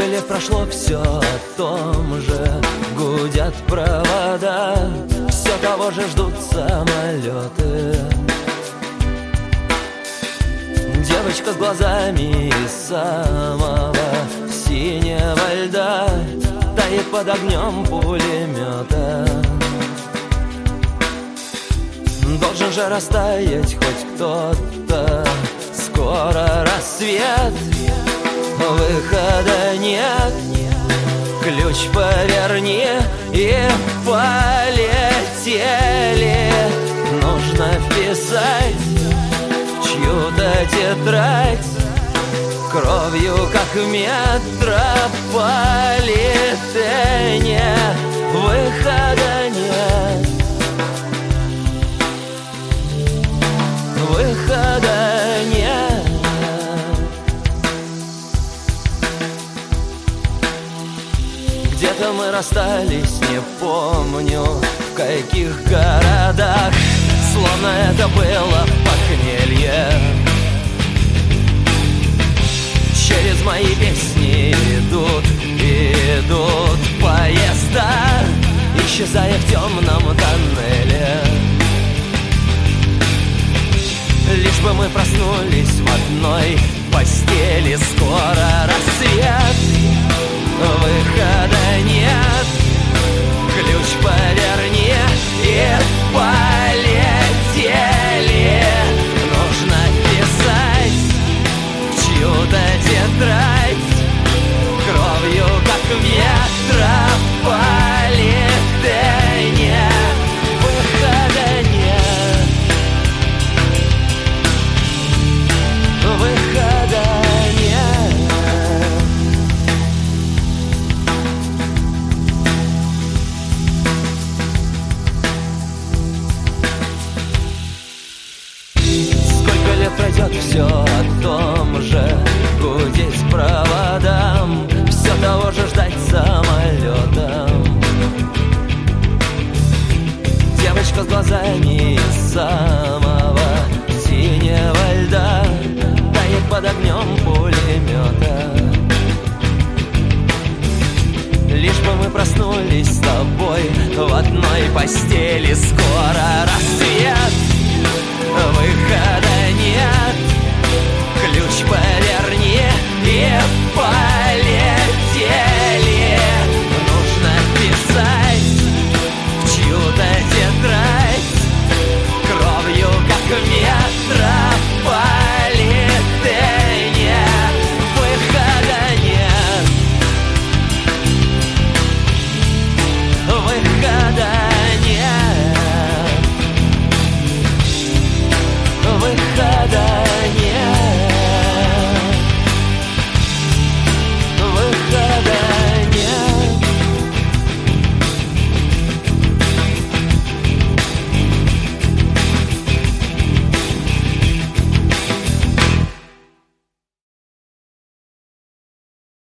лет прошло, все о том же. Гудят провода, все того же ждут самолеты. Девочка с глазами из самого синего льда тает под огнем пулемета. Должен же растаять хоть кто-то. Скоро рассвет, выхода нет. Ключ поверни и полетели. Нужно вписать чью-то тетрадь кровью, как в метрополитене. Выхода нет. Выхода нет. Где-то мы расстались, не помню в каких городах. Словно это было похмелье. Через мои песни идут поезда, исчезая в темном тоннеле. Лишь бы мы проснулись в одной постели. Скоро рассвет, выхода нет. Ключ поверни и полетели. Нужно писать в чью-то тетрадь кровью, как в